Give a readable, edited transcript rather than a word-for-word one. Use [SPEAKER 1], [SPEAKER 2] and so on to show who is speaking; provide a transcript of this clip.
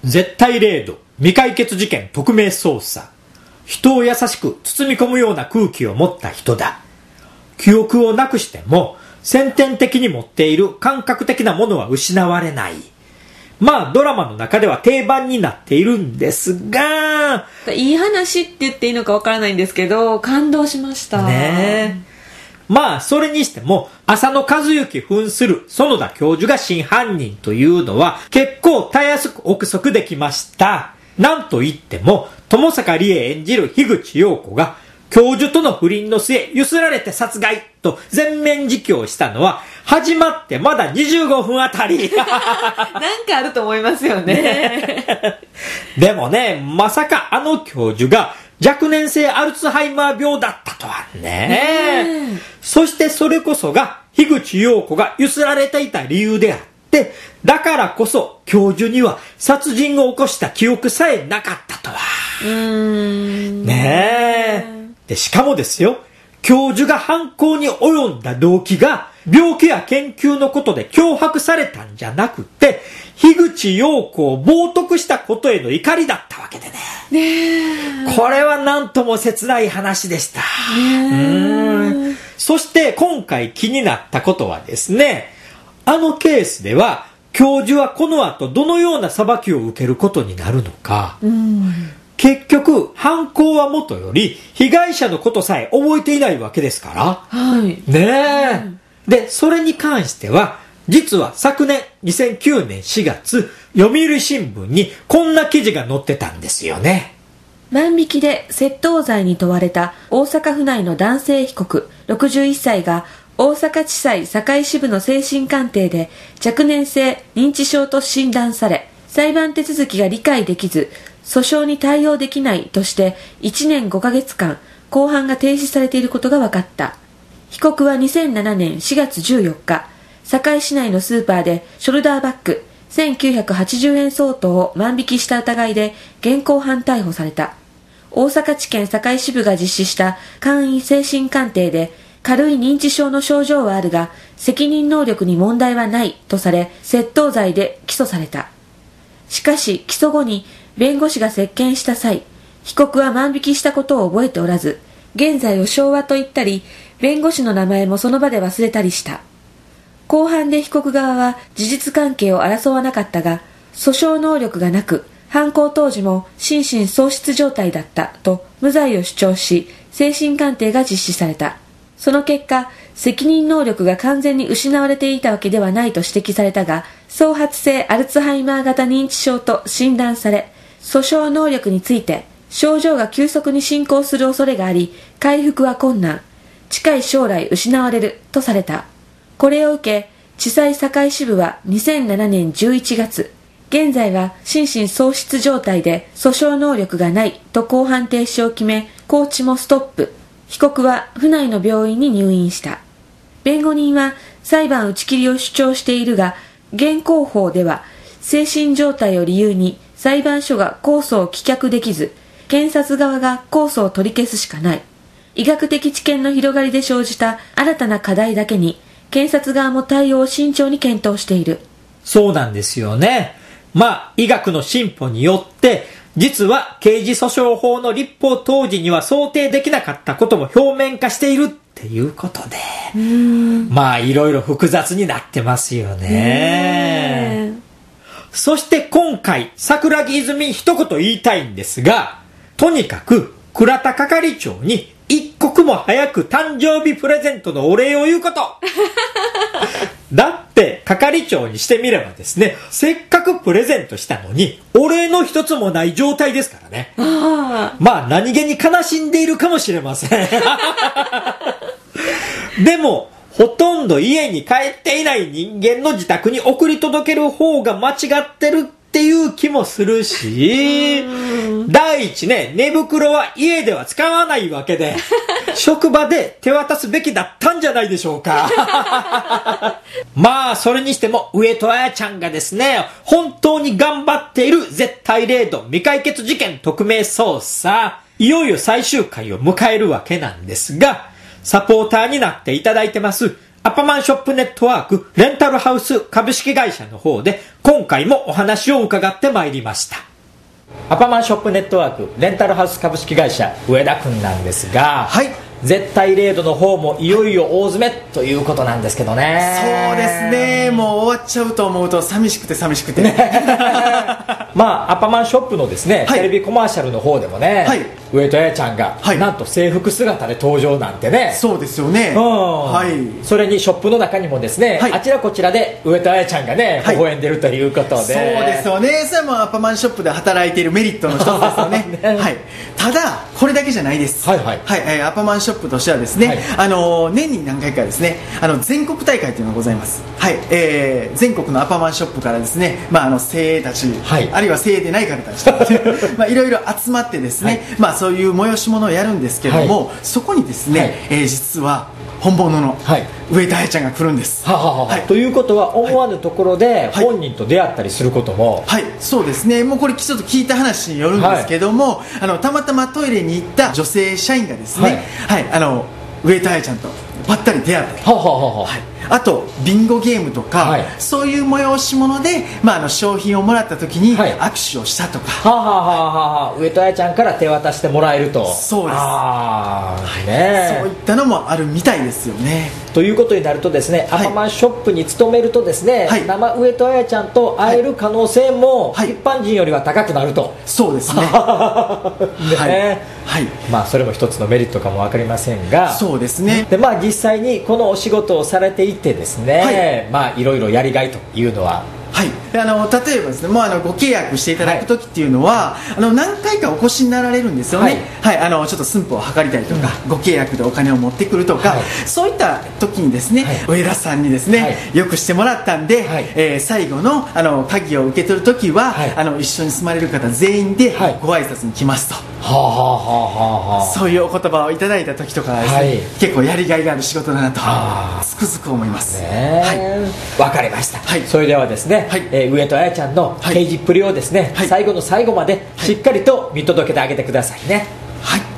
[SPEAKER 1] 絶対零度未解決事件特命捜査。人を優しく包み込むような空気を持った人だ。記憶をなくしても先天的に持っている感覚的なものは失われない。まあドラマの中では定番になっているんですが、
[SPEAKER 2] いい話って言っていいのかわからないんですけど、感動しました
[SPEAKER 1] ね。まあそれにしても浅野和之扮する園田教授が真犯人というのは結構たやすく憶測できました。なんといっても友坂理恵演じる樋口陽子が教授との不倫の末ゆすられて殺害と全面自供したのは始まってまだ25分あたり
[SPEAKER 2] なんかあると思いますよね
[SPEAKER 1] でもね、まさかあの教授が若年性アルツハイマー病だったとはね。そしてそれこそが樋口陽子がゆすられていた理由であって、だからこそ教授には殺人を起こした記憶さえなかったとは。ねえ。でしかもですよ、教授が犯行に及んだ動機が病気や研究のことで脅迫されたんじゃなくて、樋口陽子を冒涜したことへの怒りだったわけでね。これはなんとも切ない話でした。そして今回気になったことはですね、あのケースでは教授はこの後どのような裁きを受けることになるのか。結局犯行はもとより被害者のことさえ覚えていないわけですから、ねえ、でそれに関しては実は昨年2009年4月読売新聞にこんな記事が載ってたんですよね。
[SPEAKER 2] 万引きで窃盗罪に問われた大阪府内の男性被告61歳が大阪地裁堺支部の精神鑑定で若年性認知症と診断され、裁判手続きが理解できず訴訟に対応できないとして1年5ヶ月間公判が停止されていることが分かった。被告は2007年4月14日堺市内のスーパーでショルダーバッグ1980円相当を万引きした疑いで現行犯逮捕された。大阪地検堺支部が実施した簡易精神鑑定で軽い認知症の症状はあるが責任能力に問題はないとされ窃盗罪で起訴された。しかし起訴後に弁護士が接見した際、被告は万引きしたことを覚えておらず、現在を昭和と言ったり、弁護士の名前もその場で忘れたりした。公判で被告側は事実関係を争わなかったが、訴訟能力がなく、犯行当時も心神喪失状態だったと無罪を主張し、精神鑑定が実施された。その結果、責任能力が完全に失われていたわけではないと指摘されたが、早発性アルツハイマー型認知症と診断され、訴訟能力について症状が急速に進行する恐れがあり回復は困難、近い将来失われるとされた。これを受け地裁堺支部は2007年11月現在は心神喪失状態で訴訟能力がないと公判停止を決め拘置もストップ。被告は府内の病院に入院した。弁護人は裁判打ち切りを主張しているが現行法では精神状態を理由に裁判所が控訴を棄却できず、検察側が控訴を取り消すしかない。医学的知見の広がりで生じた新たな課題だけに、検察側も対応を慎重に検討している。
[SPEAKER 1] そうなんですよね。まあ、医学の進歩によって、実は刑事訴訟法の立法当時には想定できなかったことも表面化しているっていうことで、まあ、いろいろ複雑になってますよね。そして今回桜木泉に一言言いたいんですが、とにかく倉田係長に一刻も早く誕生日プレゼントのお礼を言うことだって係長にしてみればですね、せっかくプレゼントしたのにお礼の一つもない状態ですからね。まあ何気に悲しんでいるかもしれませんでもほとんど家に帰っていない人間の自宅に送り届ける方が間違ってるっていう気もするし、第一ね、寝袋は家では使わないわけで、職場で手渡すべきだったんじゃないでしょうか。まあ、それにしても、上戸彩ちゃんがですね、本当に頑張っている絶対零度未解決事件特命捜査、いよいよ最終回を迎えるわけなんですが、サポーターになっていただいてますアパマンショップネットワークレンタルハウス株式会社の方で今回もお話を伺ってまいりました。アパマンショップネットワークレンタルハウス株式会社上田くんなんですが、
[SPEAKER 3] はい、
[SPEAKER 1] 絶対0度の方もいよいよ大詰めということなんですけどね。
[SPEAKER 3] そうですね、もう終わっちゃうと思うと寂しくて
[SPEAKER 1] まあアパマンショップのですね、
[SPEAKER 3] はい、
[SPEAKER 1] テレビコマーシャルの方でもね、はい、上戸彩ちゃんが、はい、なんと制服姿で登場なんてね。
[SPEAKER 3] そうですよね、
[SPEAKER 1] はい、それにショップの中にもですね、はい、あちらこちらで上戸彩ちゃんがね、微笑んでるということで、そう
[SPEAKER 3] ですよね。それもアパマンショップで働いているメリットの一つですよね。ね、はい、ただこれだけじゃないです。はいはいはい、アパマンショップとしてはですね、はい、年に何回かですね、全国大会というのがございます。はい、全国のアパマンショップからですね、精鋭たち、はい、あるいは精鋭でない方たちいろいろ集まってですね、はい、そういう催し物をやるんですけども、はい、そこにですね、はい、実は本物の上戸彩ちゃんが来るんです。
[SPEAKER 1] はい、ということは思わぬところで本人と出会ったりすることも、
[SPEAKER 3] はい、はい、そうですね。もうこれちょっと聞いた話によるんですけども、はい、たまたまトイレに行った女性社員がですね、はい、はい、上戸彩ちゃんとばったり出会って、はい、あとビンゴゲームとか、はい、そういう催し物で、商品をもらった時に握手をしたとか、
[SPEAKER 1] 上戸彩ちゃんから手渡してもらえると。
[SPEAKER 3] そうです、
[SPEAKER 1] ね、
[SPEAKER 3] そういったのもあるみたいですよね。
[SPEAKER 1] ということになるとですね、アパマンショップに勤めるとですね、はい、生上戸彩ちゃんと会える可能性も一般人よりは高くなると。
[SPEAKER 3] そうですね。ね、
[SPEAKER 1] はい、それも一つのメリットかも分かりませんが、
[SPEAKER 3] そうですね。
[SPEAKER 1] で、実際にこのお仕事をされていてですね、はい、いろいろやりがいというのは、
[SPEAKER 3] はい、例えばですね、もうご契約していただく時っていうのは、何回かお越しになられるんですよね。はい、はい、ちょっと寸法を測りたりとか、ご契約でお金を持ってくるとか、そういった時にですね、上田さんにですね、よくしてもらったんで、最後の鍵を受け取る時は、一緒に住まれる方全員でご挨拶に来ますと、そういうお言葉をいただいた時とかですね、結構やりがいがある仕事だなとつくづく思います。
[SPEAKER 1] わかりました。それではですね、上戸彩ちゃんの刑事っぷりをですね、最後の最後までしっかりと見届けてあげてくださいね。
[SPEAKER 3] はい。